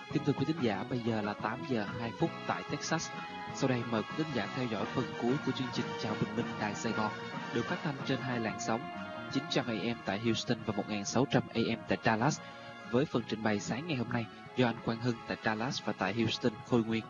Kính thưa quý thính giả, bây giờ là 8 giờ 2 phút tại Texas. Sau đây mời quý thính giả theo dõi phần cuối của chương trình Chào Bình Minh Đài Sài Gòn, được phát thanh trên hai làn sóng 900 AM tại Houston và 1600 AM tại Dallas, với phần trình bày sáng ngày hôm nay do anh Quang Hưng tại Dallas và tại Houston Khôi Nguyên.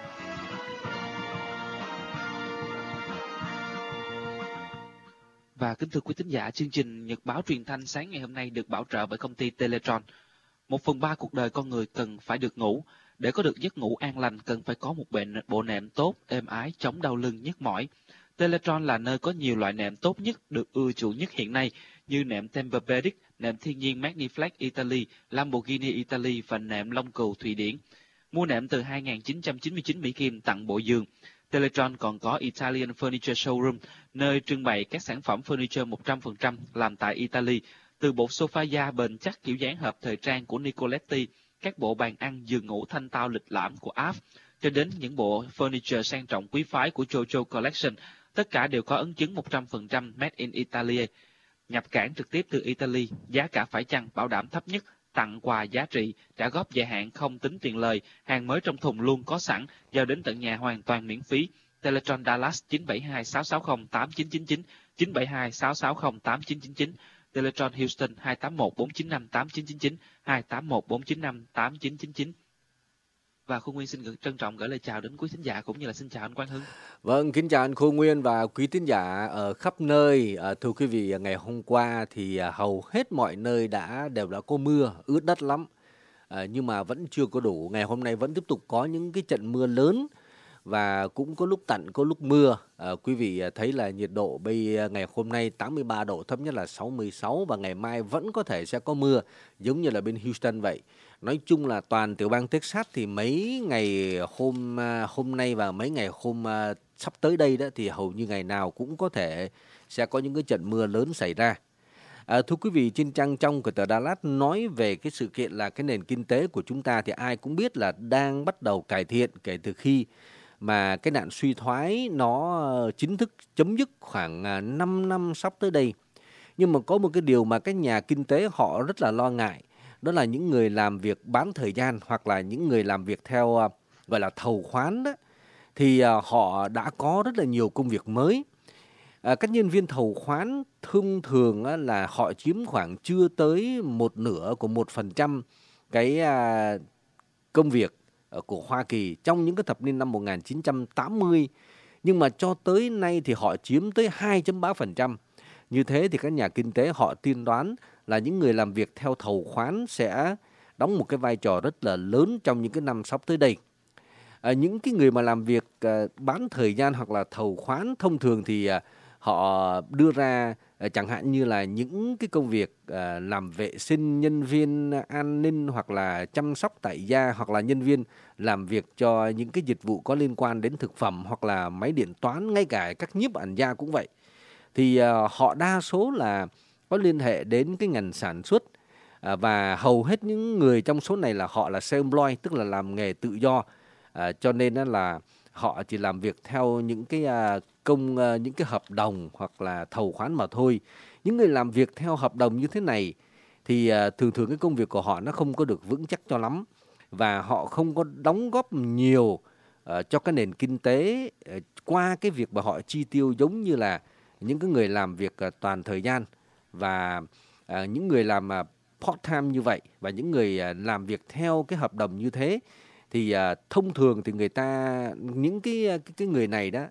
Và kính thưa quý thính giả, chương trình Nhật báo truyền thanh sáng ngày hôm nay được bảo trợ bởi công ty Teletron. 1/3 cuộc đời con người cần phải được ngủ. Để có được giấc ngủ an lành cần phải có một bộ nệm tốt, êm ái, chống đau lưng, nhức mỏi. Teletron là nơi có nhiều loại nệm tốt nhất, được ưa chuộng nhất hiện nay như nệm Tempur-Pedic, nệm thiên nhiên Magniflex Italy, Lamborghini Italy và nệm lông cừu Thụy Điển. Mua nệm từ 2.999 Mỹ Kim tặng bộ giường. Teletron còn có Italian Furniture Showroom, nơi trưng bày các sản phẩm furniture 100% làm tại Italy, từ bộ sofa da bền chắc kiểu dáng hợp thời trang của Nicoletti, các bộ bàn ăn giường ngủ thanh tao lịch lãm của Aft, cho đến những bộ furniture sang trọng quý phái của Jojo Collection, tất cả đều có ấn chứng 100% Made in Italy. Nhập cảng trực tiếp từ Italy, giá cả phải chăng, bảo đảm thấp nhất, tặng quà giá trị, trả góp dài hạn không tính tiền lời, hàng mới trong thùng luôn có sẵn, giao đến tận nhà hoàn toàn miễn phí. Teletron Dallas 972 660 8999, 972 660 8999, Teletron Houston 281 495 8999, 281 495 8999. Và Khôi Nguyên xin trân trọng gửi lời chào đến quý thính giả cũng như là xin chào anh Quang Hưng. Vâng, kính chào anh Khôi Nguyên và quý thính giả ở khắp nơi. Thưa quý vị, ngày hôm qua thì hầu hết mọi nơi đều đã có mưa, ướt đất lắm. Nhưng mà vẫn chưa có đủ. Ngày hôm nay vẫn tiếp tục có những cái trận mưa lớn và cũng có lúc tạnh, có lúc mưa. Quý vị thấy là nhiệt độ ngày hôm nay 83 độ, thấp nhất là 66 và ngày mai vẫn có thể sẽ có mưa giống như là bên Houston vậy. Nói chung là toàn tiểu bang Texas thì mấy ngày hôm nay và mấy ngày sắp tới đây đó thì hầu như ngày nào cũng có thể sẽ có những cái trận mưa lớn xảy ra. Thưa quý vị, trên trang trong của tờ Dallas nói về cái sự kiện là cái nền kinh tế của chúng ta thì ai cũng biết là đang bắt đầu cải thiện kể từ khi mà cái nạn suy thoái nó chính thức chấm dứt khoảng 5 năm sắp tới đây. Nhưng mà có một cái điều mà các nhà kinh tế họ rất là lo ngại, đó là những người làm việc bán thời gian hoặc là những người làm việc theo gọi là thầu khoán đó, thì họ đã có rất là nhiều công việc mới. Các nhân viên thầu khoán thông thường là họ chiếm khoảng chưa tới 1/2 của 1% cái công việc của Hoa Kỳ trong những cái thập niên năm 1980. Nhưng mà cho tới nay thì họ chiếm tới 2.3%. Như thế thì các nhà kinh tế họ tiên đoán là những người làm việc theo thầu khoán sẽ đóng một cái vai trò rất là lớn trong những cái năm sắp tới đây. Những cái người mà làm việc bán thời gian hoặc là thầu khoán thông thường thì họ đưa ra chẳng hạn như là những cái công việc làm vệ sinh, nhân viên an ninh hoặc là chăm sóc tại gia, hoặc là nhân viên làm việc cho những cái dịch vụ có liên quan đến thực phẩm hoặc là máy điện toán, ngay cả các nhiếp ảnh gia cũng vậy. Thì họ đa số là có liên hệ đến cái ngành sản xuất, và hầu hết những người trong số này là họ là self-employed, tức là làm nghề tự do, cho nên là họ chỉ làm việc theo những cái những cái hợp đồng hoặc là thầu khoán mà thôi. Những người làm việc theo hợp đồng như thế này thì thường thường cái công việc của họ nó không có được vững chắc cho lắm, và họ không có đóng góp nhiều cho cái nền kinh tế qua cái việc mà họ chi tiêu giống như là những cái người làm việc toàn thời gian và những người làm part-time như vậy, và những người làm việc theo cái hợp đồng như thế. Thì thông thường thì những cái người này đó,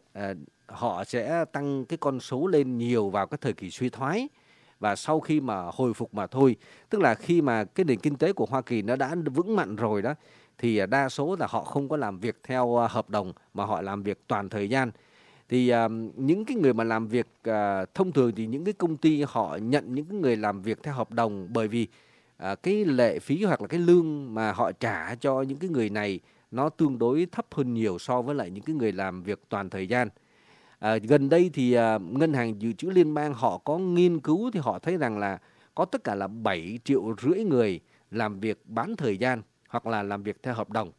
họ sẽ tăng cái con số lên nhiều vào cái thời kỳ suy thoái và sau khi mà hồi phục mà thôi. Tức là khi mà cái nền kinh tế của Hoa Kỳ nó đã vững mạnh rồi đó, thì đa số là họ không có làm việc theo hợp đồng mà họ làm việc toàn thời gian. Thì những cái người mà làm việc thông thường thì những cái công ty họ nhận những cái người làm việc theo hợp đồng, bởi vì cái lệ phí hoặc là cái lương mà họ trả cho những cái người này nó tương đối thấp hơn nhiều so với lại những cái người làm việc toàn thời gian. Gần đây thì Ngân hàng Dự trữ Liên bang họ có nghiên cứu thì họ thấy rằng là có tất cả là 7,5 triệu người làm việc bán thời gian hoặc là làm việc theo hợp đồng.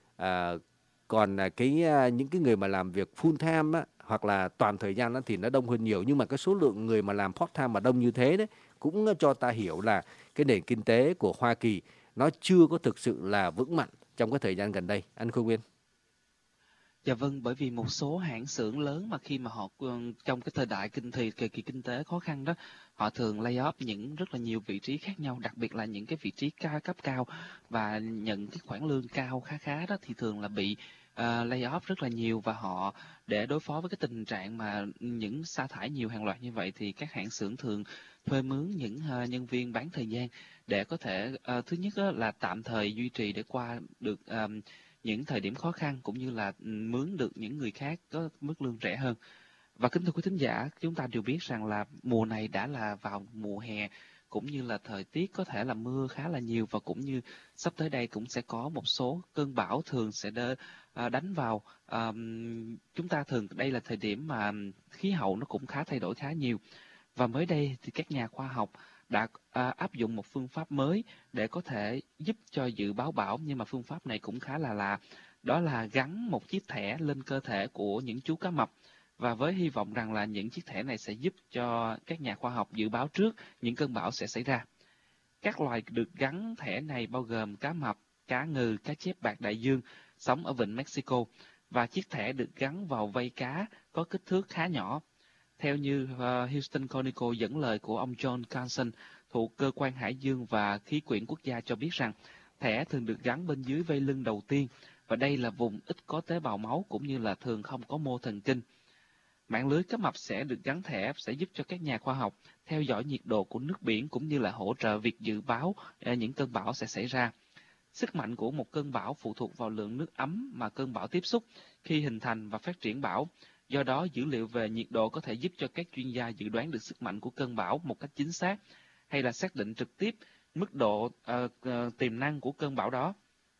Còn những cái người mà làm việc full time á, hoặc là toàn thời gian đó thì nó đông hơn nhiều. Nhưng mà cái số lượng người mà làm part time mà đông như thế đấy cũng cho ta hiểu là cái nền kinh tế của Hoa Kỳ nó chưa có thực sự là vững mạnh trong cái thời gian gần đây, anh Khôi Nguyên? Dạ vâng, bởi vì một số hãng xưởng lớn mà khi mà họ trong cái thời đại thời kỳ kinh tế khó khăn đó, họ thường lay off những rất là nhiều vị trí khác nhau, đặc biệt là những cái vị trí cấp cao và nhận cái khoản lương cao khá khá đó thì thường là bị lay off rất là nhiều, và họ để đối phó với cái tình trạng mà những sa thải nhiều hàng loạt như vậy thì các hãng xưởng thường thuê mướn những nhân viên bán thời gian để có thể thứ nhất là tạm thời duy trì để qua được những thời điểm khó khăn, cũng như là mướn được những người khác có mức lương rẻ hơn. Và kính thưa quý thính giả, chúng ta đều biết rằng là mùa này đã là vào mùa hè, cũng như là thời tiết có thể là mưa khá là nhiều, và cũng như sắp tới đây cũng sẽ có một số cơn bão thường sẽ đánh vào. Chúng ta thường đây là thời điểm mà khí hậu nó cũng thay đổi khá nhiều, và mới đây thì các nhà khoa học đã áp dụng một phương pháp mới để có thể giúp cho dự báo bão, nhưng mà phương pháp này cũng khá là lạ. Đó là gắn một chiếc thẻ lên cơ thể của những chú cá mập, và với hy vọng rằng là những chiếc thẻ này sẽ giúp cho các nhà khoa học dự báo trước những cơn bão sẽ xảy ra. Các loài được gắn thẻ này bao gồm cá mập, cá ngừ, cá chép bạc đại dương sống ở vịnh Mexico, và chiếc thẻ được gắn vào vây cá có kích thước khá nhỏ. Theo như Houston Chronicle dẫn lời của ông John Carlson thuộc Cơ quan Hải dương và Khí quyển quốc gia cho biết rằng thẻ thường được gắn bên dưới vây lưng đầu tiên, và đây là vùng ít có tế bào máu cũng như là thường không có mô thần kinh. Mạng lưới cá mập sẽ được gắn thẻ sẽ giúp cho các nhà khoa học theo dõi nhiệt độ của nước biển, cũng như là hỗ trợ việc dự báo những cơn bão sẽ xảy ra. Sức mạnh của một cơn bão phụ thuộc vào lượng nước ấm mà cơn bão tiếp xúc khi hình thành và phát triển bão. Do đó, dữ liệu về nhiệt độ có thể giúp cho các chuyên gia dự đoán được sức mạnh của cơn bão một cách chính xác, hay là xác định trực tiếp mức độ tiềm năng của cơn bão đó.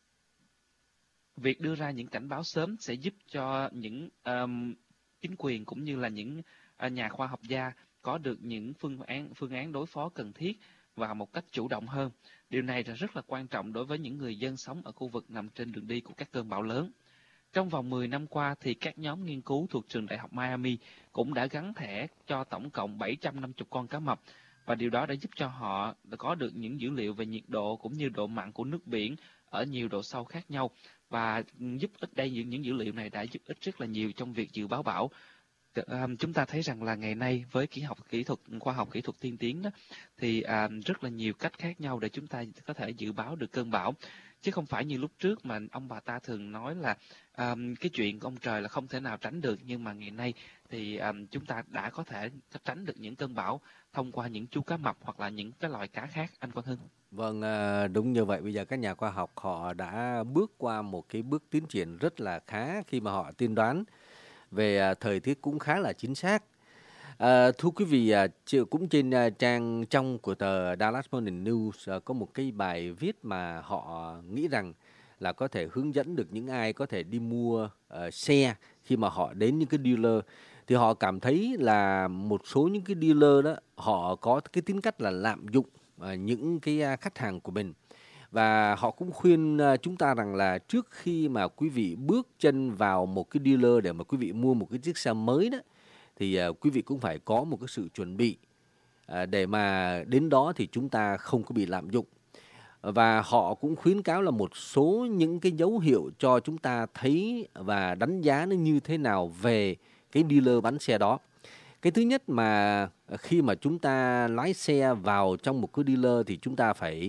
Việc đưa ra những cảnh báo sớm sẽ giúp cho những chính quyền cũng như là những nhà khoa học gia có được những phương án đối phó cần thiết và một cách chủ động hơn. Điều này là rất là quan trọng đối với những người dân sống ở khu vực nằm trên đường đi của các cơn bão lớn. Trong vòng 10 năm qua thì các nhóm nghiên cứu thuộc trường đại học Miami cũng đã gắn thẻ cho tổng cộng 750 con cá mập, và điều đó đã giúp cho họ có được những dữ liệu về nhiệt độ cũng như độ mặn của nước biển ở nhiều độ sâu khác nhau, và giúp ích đây những dữ liệu này đã giúp ích rất là nhiều trong việc dự báo bão. Chúng ta thấy rằng là ngày nay với khoa học kỹ thuật tiên tiến đó, thì rất là nhiều cách khác nhau để chúng ta có thể dự báo được cơn bão, chứ không phải như lúc trước mà ông bà ta thường nói là cái chuyện ông trời là không thể nào tránh được, nhưng mà ngày nay thì chúng ta đã có thể tránh được những cơn bão thông qua những chú cá mập hoặc là những cái loài cá khác, anh Quang Hưng. Vâng, đúng như vậy. Bây giờ các nhà khoa học họ đã bước qua một cái bước tiến triển rất là khá khi mà họ tiên đoán về thời tiết cũng khá là chính xác. Thưa quý vị, cũng trên trang trong của tờ Dallas Morning News có một cái bài viết mà họ nghĩ rằng là có thể hướng dẫn được những ai có thể đi mua xe khi mà họ đến những cái dealer. Thì họ cảm thấy là một số những cái dealer đó họ có cái tính cách là lạm dụng những cái khách hàng của mình. Và họ cũng khuyên chúng ta rằng là trước khi mà quý vị bước chân vào một cái dealer để mà quý vị mua một cái chiếc xe mới đó, thì quý vị cũng phải có một cái sự chuẩn bị để mà đến đó thì chúng ta không có bị lạm dụng. Và họ cũng khuyến cáo là một số những cái dấu hiệu cho chúng ta thấy và đánh giá nó như thế nào về cái dealer bán xe đó. Cái thứ nhất mà khi mà chúng ta lái xe vào trong một cái dealer thì chúng ta phải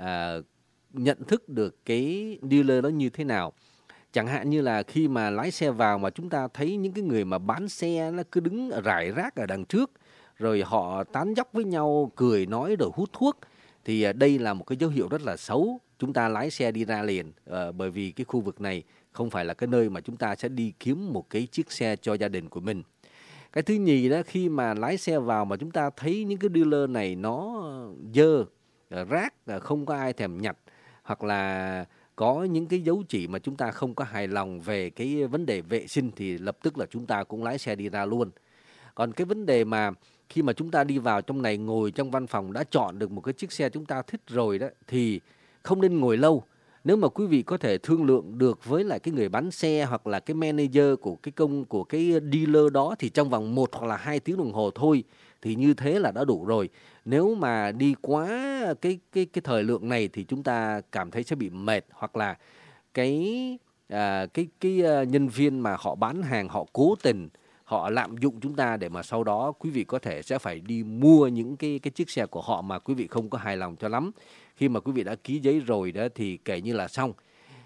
nhận thức được cái dealer đó như thế nào. Chẳng hạn như là khi mà lái xe vào mà chúng ta thấy những cái người mà bán xe nó cứ đứng rải rác ở đằng trước, rồi họ tán dóc với nhau, cười nói rồi hút thuốc, thì đây là một cái dấu hiệu rất là xấu. Chúng ta lái xe đi ra liền, bởi vì cái khu vực này không phải là cái nơi mà chúng ta sẽ đi kiếm một cái chiếc xe cho gia đình của mình. Cái thứ nhì đó, khi mà lái xe vào mà chúng ta thấy những cái dealer này nó dơ, rác, không có ai thèm nhặt, hoặc là có những cái dấu chỉ mà chúng ta không có hài lòng về cái vấn đề vệ sinh, thì lập tức là chúng ta cũng lái xe đi ra luôn. Còn cái vấn đề mà khi mà chúng ta đi vào trong này, ngồi trong văn phòng đã chọn được một cái chiếc xe chúng ta thích rồi đó, thì không nên ngồi lâu. Nếu mà quý vị có thể thương lượng được với lại cái người bán xe hoặc là cái manager của cái dealer đó thì trong vòng 1 hoặc là 2 tiếng đồng hồ thôi, thì như thế là đã đủ rồi. Nếu mà đi quá cái thời lượng này thì chúng ta cảm thấy sẽ bị mệt, hoặc là nhân viên mà họ bán hàng họ cố tình họ lạm dụng chúng ta để mà sau đó quý vị có thể sẽ phải đi mua những cái chiếc xe của họ mà quý vị không có hài lòng cho lắm. Khi mà quý vị đã ký giấy rồi đó thì kể như là xong.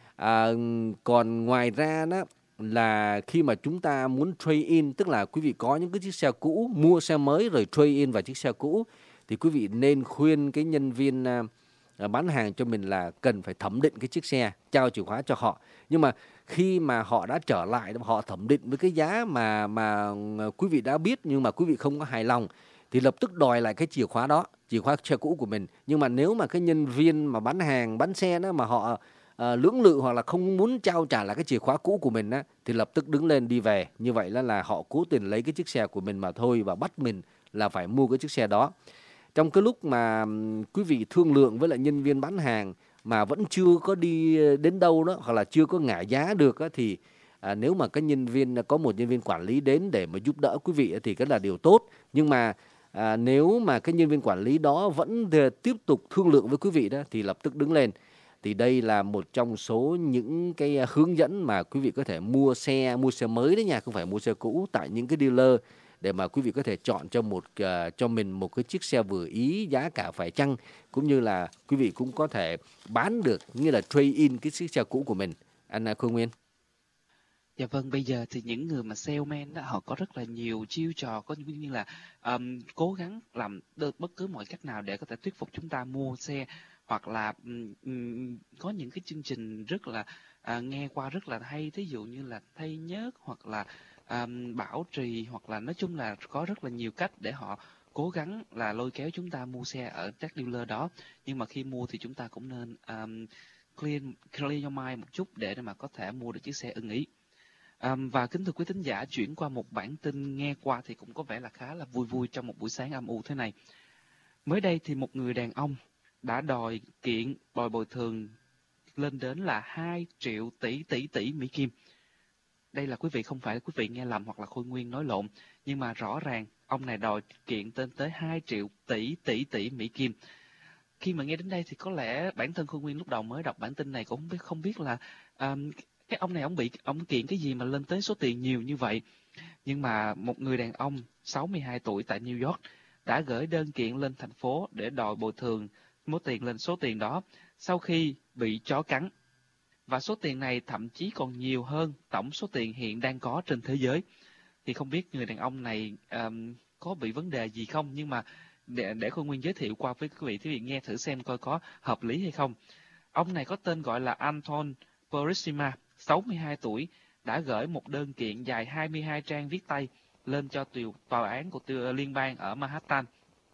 Còn ngoài ra đó là khi mà chúng ta muốn trade in, tức là quý vị có những cái chiếc xe cũ, mua xe mới rồi trade in vào chiếc xe cũ, thì quý vị nên khuyên cái nhân viên bán hàng cho mình là cần phải thẩm định cái chiếc xe, trao chìa khóa cho họ. Nhưng mà khi mà họ đã trở lại, họ thẩm định với cái giá mà quý vị đã biết nhưng mà quý vị không có hài lòng thì lập tức đòi lại cái chìa khóa đó, chìa khóa xe cũ của mình. Nhưng mà nếu mà cái nhân viên mà bán hàng, bán xe đó mà họ lưỡng lự hoặc là không muốn trao trả lại cái chìa khóa cũ của mình á, thì lập tức đứng lên đi về. Như vậy là họ cố tình lấy cái chiếc xe của mình mà thôi và bắt mình là phải mua cái chiếc xe đó. Trong cái lúc mà quý vị thương lượng với lại nhân viên bán hàng mà vẫn chưa có đi đến đâu đó hoặc là chưa có ngả giá được á, thì nếu mà cái có một nhân viên quản lý đến để mà giúp đỡ quý vị thì cái là điều tốt. Nhưng mà nếu mà cái nhân viên quản lý đó vẫn tiếp tục thương lượng với quý vị đó thì lập tức đứng lên. Thì đây là một trong số những cái hướng dẫn mà quý vị có thể mua xe mới đấy nha, không phải mua xe cũ tại những cái dealer, để mà quý vị có thể chọn cho mình một cái chiếc xe vừa ý, giá cả phải chăng, cũng như là quý vị cũng có thể bán được, như là trade in cái chiếc xe cũ của mình. Anh Khôi Nguyên. Dạ vâng, bây giờ thì những người mà salesman đó họ có rất là nhiều chiêu trò, có như là cố gắng làm bất cứ mọi cách nào để có thể thuyết phục chúng ta mua xe, hoặc là có những cái chương trình rất là nghe qua rất là hay, thí dụ như là thay nhớt hoặc là bảo trì, hoặc là nói chung là có rất là nhiều cách để họ cố gắng là lôi kéo chúng ta mua xe ở các dealer đó. Nhưng mà khi mua thì chúng ta cũng nên clear your mind một chút để mà có thể mua được chiếc xe ưng ý. Và kính thưa quý thính giả, chuyển qua một bản tin nghe qua thì cũng có vẻ là khá là vui vui trong một buổi sáng âm u thế này. Mới đây thì một người đàn ông đã đòi bồi thường lên đến là 2 triệu tỷ Mỹ Kim. Đây là quý vị không phải quý vị nghe lầm hoặc là Khôi Nguyên nói lộn, nhưng mà rõ ràng ông này đòi kiện tới 2 triệu tỷ Mỹ Kim. Khi mà nghe đến đây thì có lẽ bản thân Khôi Nguyên lúc đầu mới đọc bản tin này cũng không biết là cái ông này ông kiện cái gì mà lên tới số tiền nhiều như vậy. Nhưng mà một người đàn ông 62 tuổi tại New York đã gửi đơn kiện lên thành phố để đòi bồi thường số tiền đó sau khi bị chó cắn. Và số tiền này thậm chí còn nhiều hơn tổng số tiền hiện đang có trên thế giới. Thì không biết người đàn ông này có bị vấn đề gì không, nhưng mà để Khôi Nguyên giới thiệu qua với quý vị nghe thử xem coi có hợp lý hay không. Ông này có tên gọi là Anton Burisma, 62 tuổi, đã gửi một đơn kiện dài 22 trang viết tay lên cho tòa án của liên bang ở Manhattan,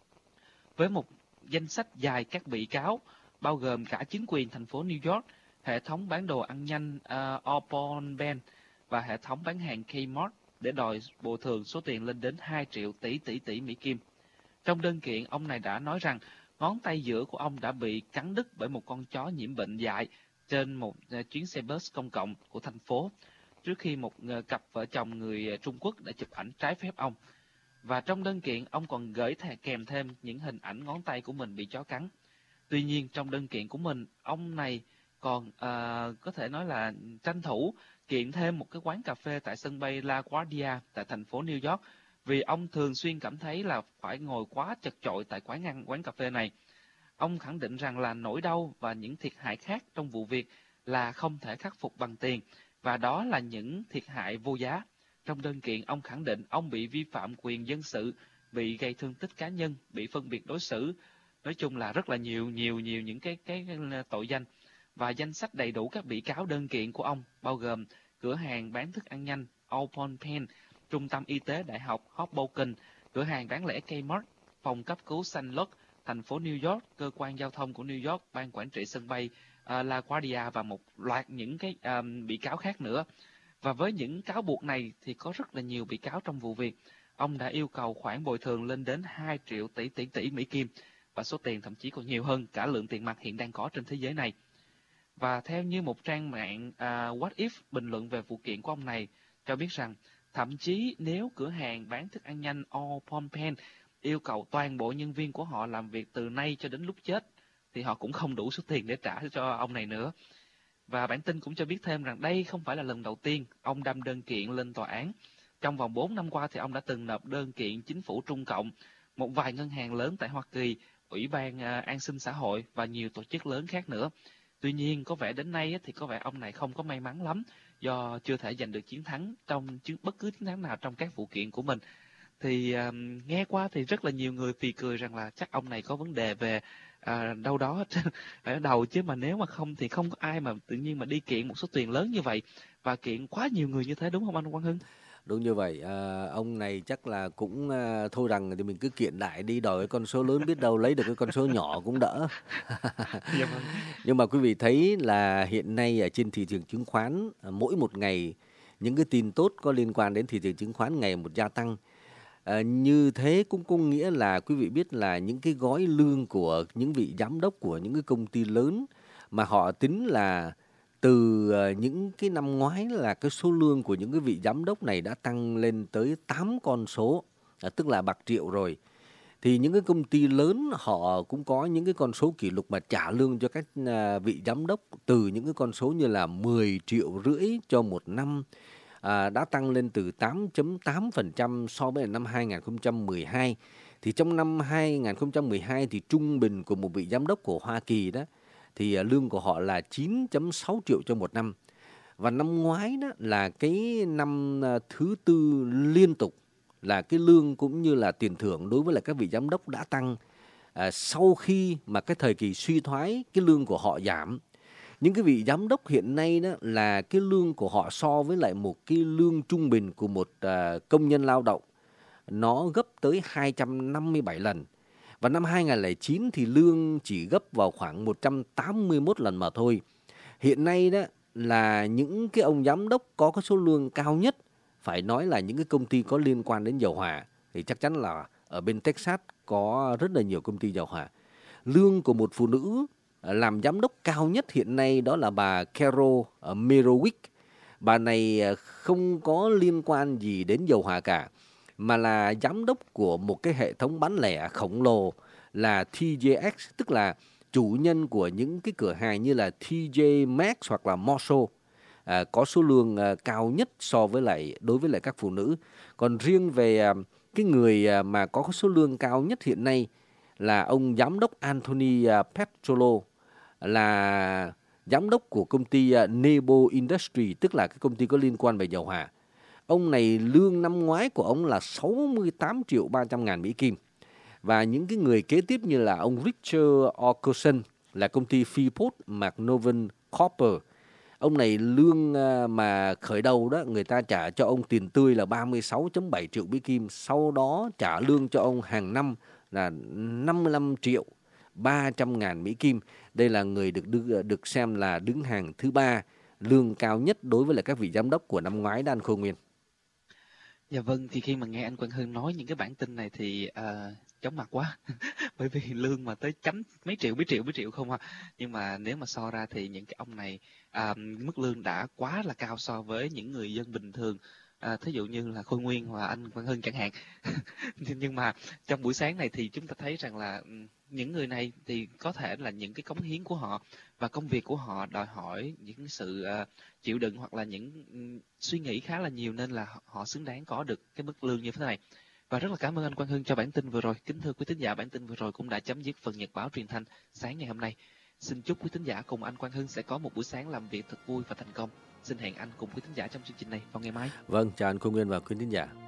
với một danh sách dài các bị cáo, bao gồm cả chính quyền thành phố New York, hệ thống bán đồ ăn nhanh Aupon Ben và hệ thống bán hàng Kmart, để đòi bồi thường số tiền lên đến 2 triệu tỷ Mỹ Kim. Trong đơn kiện, ông này đã nói rằng ngón tay giữa của ông đã bị cắn đứt bởi một con chó nhiễm bệnh dại trên một chuyến xe bus công cộng của thành phố, trước khi một cặp vợ chồng người Trung Quốc đã chụp ảnh trái phép ông. Và trong đơn kiện, ông còn gửi kèm thêm những hình ảnh ngón tay của mình bị chó cắn. Tuy nhiên, trong đơn kiện của mình, ông này còn có thể nói là tranh thủ kiện thêm một cái quán cà phê tại sân bay LaGuardia tại thành phố New York, vì ông thường xuyên cảm thấy là phải ngồi quá chật chội tại quán cà phê này. Ông khẳng định rằng là nỗi đau và những thiệt hại khác trong vụ việc là không thể khắc phục bằng tiền, và đó là những thiệt hại vô giá. Trong đơn kiện, ông khẳng định ông bị vi phạm quyền dân sự, bị gây thương tích cá nhân, bị phân biệt đối xử. Nói chung là rất là nhiều những cái tội danh. Và danh sách đầy đủ các bị cáo đơn kiện của ông bao gồm cửa hàng bán thức ăn nhanh Aupon Ben, trung tâm y tế đại học Hoboken, cửa hàng bán lẻ Kmart, phòng cấp cứu St. Luke, thành phố New York, cơ quan giao thông của New York, ban quản trị sân bay LaGuardia và một loạt những cái bị cáo khác nữa. Và với những cáo buộc này thì có rất là nhiều bị cáo trong vụ việc. Ông đã yêu cầu khoản bồi thường lên đến 2 triệu tỷ Mỹ Kim, và số tiền thậm chí còn nhiều hơn cả lượng tiền mặt hiện đang có trên thế giới này. Và theo như một trang mạng What If bình luận về vụ kiện của ông này cho biết rằng, thậm chí nếu cửa hàng bán thức ăn nhanh Aupon Ben yêu cầu toàn bộ nhân viên của họ làm việc từ nay cho đến lúc chết, thì họ cũng không đủ số tiền để trả cho ông này nữa. Và bản tin cũng cho biết thêm rằng đây không phải là lần đầu tiên ông đâm đơn kiện lên tòa án. Trong vòng 4 năm qua thì ông đã từng nộp đơn kiện chính phủ Trung Cộng, một vài ngân hàng lớn tại Hoa Kỳ, Ủy ban An sinh xã hội và nhiều tổ chức lớn khác nữa. Tuy nhiên, có vẻ đến nay thì có vẻ ông này không có may mắn lắm do chưa thể giành được chiến thắng trong bất cứ chiến thắng nào trong các vụ kiện của mình. Thì nghe qua thì rất là nhiều người phì cười rằng là chắc ông này có vấn đề về đâu đó ở đầu, chứ mà nếu mà không thì không có ai mà tự nhiên mà đi kiện một số tiền lớn như vậy và kiện quá nhiều người như thế, đúng không anh Quang Hưng? Đúng như vậy, ông này chắc là cũng thôi rằng thì mình cứ kiện đại đi, đòi cái con số lớn biết đâu lấy được cái con số nhỏ cũng đỡ. Dạ vâng. Nhưng mà quý vị thấy là hiện nay ở trên thị trường chứng khoán, mỗi một ngày những cái tin tốt có liên quan đến thị trường chứng khoán ngày một gia tăng. Như thế cũng có nghĩa là quý vị biết là những cái gói lương của những vị giám đốc của những cái công ty lớn mà họ tính là từ những cái năm ngoái là cái số lương của những cái vị giám đốc này đã tăng lên tới 8 con số, tức là bạc triệu rồi. Thì những cái công ty lớn họ cũng có những cái con số kỷ lục mà trả lương cho các vị giám đốc từ những cái con số như là 10,5 triệu cho một năm, đã tăng lên từ 8,8% so với năm 2012. Thì trong năm 2012 thì trung bình của một vị giám đốc của Hoa Kỳ đó thì lương của họ là 9,6 triệu cho một năm. Và năm ngoái đó là cái năm thứ tư liên tục là cái lương cũng như là tiền thưởng đối với lại các vị giám đốc đã tăng, sau khi mà cái thời kỳ suy thoái cái lương của họ giảm. Những cái vị giám đốc hiện nay đó là cái lương của họ so với lại một cái lương trung bình của một công nhân lao động nó gấp tới 257 lần. Và năm 2009 thì lương chỉ gấp vào khoảng 181 lần mà thôi. Hiện nay đó là những cái ông giám đốc có cái số lương cao nhất phải nói là những cái công ty có liên quan đến dầu hỏa. Thì chắc chắn là ở bên Texas có rất là nhiều công ty dầu hỏa. Lương của một phụ nữ làm giám đốc cao nhất hiện nay đó là bà Carol Merowick. Bà này không có liên quan gì đến dầu hỏa cả, mà là giám đốc của một cái hệ thống bán lẻ khổng lồ là TJX, tức là chủ nhân của những cái cửa hàng như là TJ Maxx hoặc là Marshall, có số lương cao nhất so với lại đối với lại các phụ nữ. Còn riêng về cái người mà có số lương cao nhất hiện nay là ông giám đốc Anthony Petrolo, là giám đốc của công ty Nebo Industry, tức là cái công ty có liên quan về dầu hỏa. Ông này lương năm ngoái của ông là 68 triệu 300 ngàn Mỹ Kim. Và những cái người kế tiếp như là ông Richard Orkerson là công ty Freeport McMoran Copper. Ông này lương mà khởi đầu đó người ta trả cho ông tiền tươi là 36,7 triệu Mỹ Kim. Sau đó trả lương cho ông hàng năm là 55 triệu 300 ngàn Mỹ Kim. Đây là người được xem là đứng hàng thứ 3 lương cao nhất đối với lại các vị giám đốc của năm ngoái Đan Khôi Nguyên. Dạ vâng, thì khi mà nghe anh Quang Hưng nói những cái bản tin này thì chóng mặt quá. Bởi vì lương mà tới chấm mấy triệu không à. Nhưng mà nếu mà so ra thì những cái ông này mức lương đã quá là cao so với những người dân bình thường. Thí dụ như là Khôi Nguyên và anh Quang Hưng chẳng hạn. Nhưng mà trong buổi sáng này thì chúng ta thấy rằng là những người này thì có thể là những cái cống hiến của họ và công việc của họ đòi hỏi những sự chịu đựng hoặc là những suy nghĩ khá là nhiều, nên là họ xứng đáng có được cái mức lương như thế này. Và rất là cảm ơn anh Quang Hưng cho bản tin vừa rồi. Kính thưa quý thính giả, bản tin vừa rồi cũng đã chấm dứt phần nhật báo truyền thanh sáng ngày hôm nay. Xin chúc quý thính giả cùng anh Quang Hưng sẽ có một buổi sáng làm việc thật vui và thành công. Xin hẹn anh cùng quý thính giả trong chương trình này vào ngày mai. Vâng, chào anh Công Nguyên và quý thính giả.